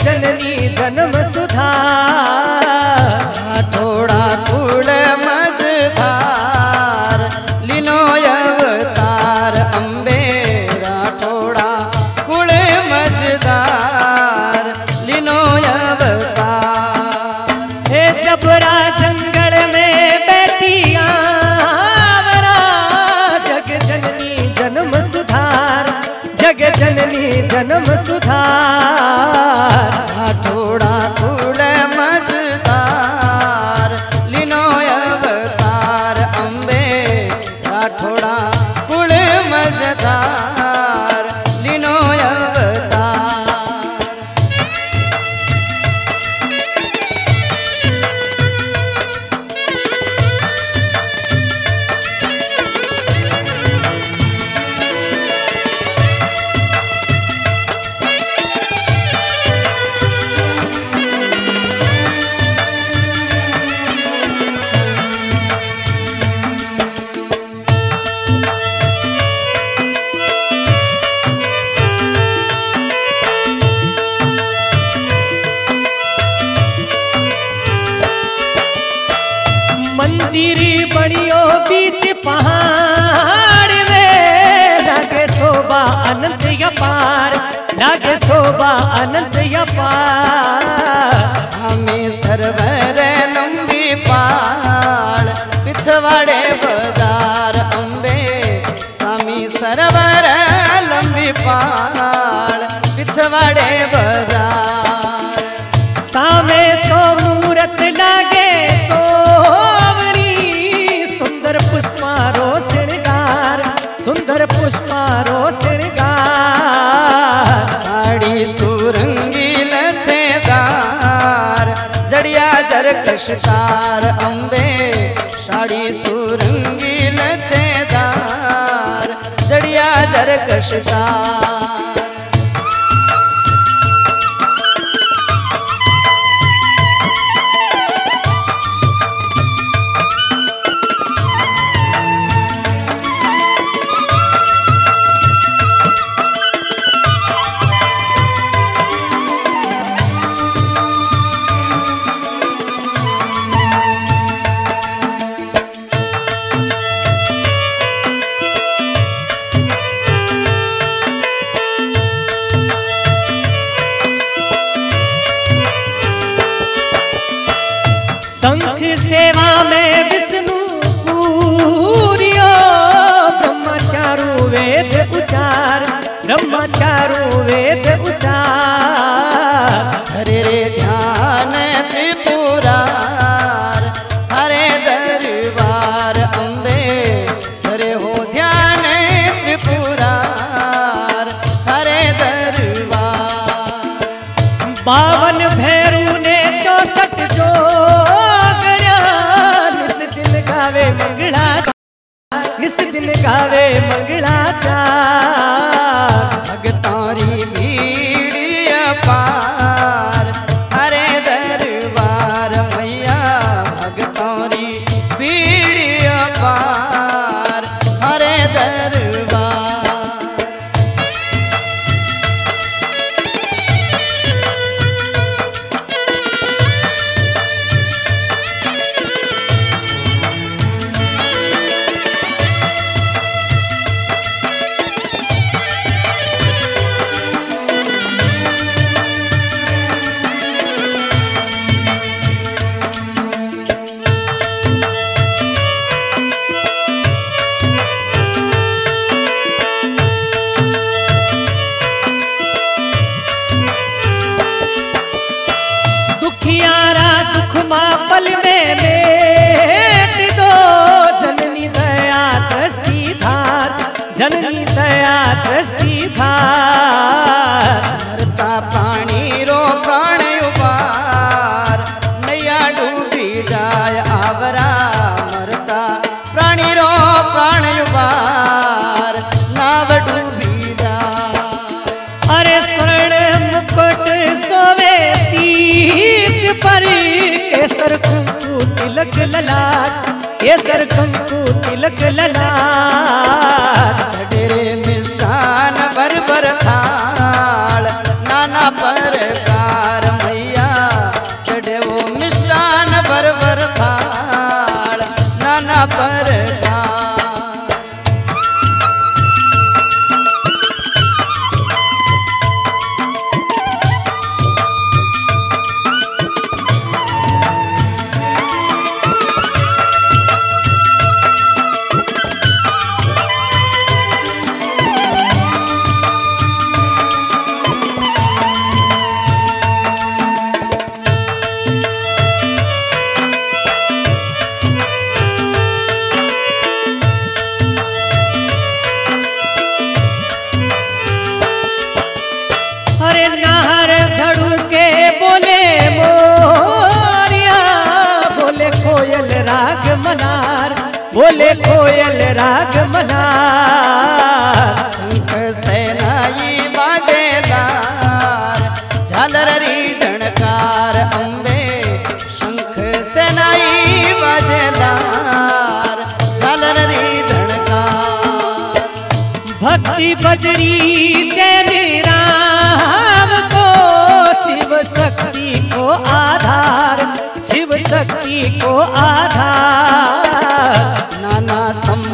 जननी जन्म सुधार थोड़ा कुल मझधार लीनो अवतार अंबे थोड़ा कुल मझधार लीनो अवतार। हे जबरा जंगल में बैठी आवरा जग जननी जन्म सुधार जग जननी जन्म सुधार थोड़ा कुल मझधार लीनो अवतार अंबे थोड़ा कुल मझधार लीनो अवतार। मंदिर बनियो बीच पहाड़ में लागे शोभा अनंत अपार लागे शोभा अनंत अपार। सामी सरवर लंबी पाल पिछवाड़े बाजार अंबे सामी सरवर लंबी पाल पिछवाड़े बाजार। सामे तो मूरत लागे सुंदर पुष्पारो श्रृंगार सुंदर पुष्पारो श्रृंगार। साड़ी सुरंगी लचेदार जड़िया जरकशकार अंबे साड़ी सुरंगी लचेदार जड़िया जरकशकार। संख सेवा में विष्णु पूरियो ब्रह्मचारु वेद उचार ब्रह्मचारु वेद उचार। हरे रे ध्यान त्रिपुरार हरे दरबार अंबे हरे हो ध्यान त्रिपुरार हरे दरबार। 52 भैरू ने 64 जो गावे मंगला निस दिन गावे मंगलाचार। भगतारी भीड़ अपार हरे दरबार मैया भगतारी भीड़ अपार हरे दरबार। दुखियारा दुख मां पल में लेट दो जननी दया दृष्टि धार जननी दया दृष्टि धार। मरता पानी रो प्राण उबार नैया डूबी जाय आवरा मरता प्राणी रो प्राण उबार नाव डूबी जाय। अरे स्वर्ण मुकुट सोवे शीश पर केसर कुंकु तिलक ललाट केसर कुंकु तिलक ललाट। चढ़े मिष्ठान भर भर थाल नाना प्रकार भक्ति बजरी जैन राम को शिव शक्ति को आधार, शिव शक्ति को आधार। नाना सम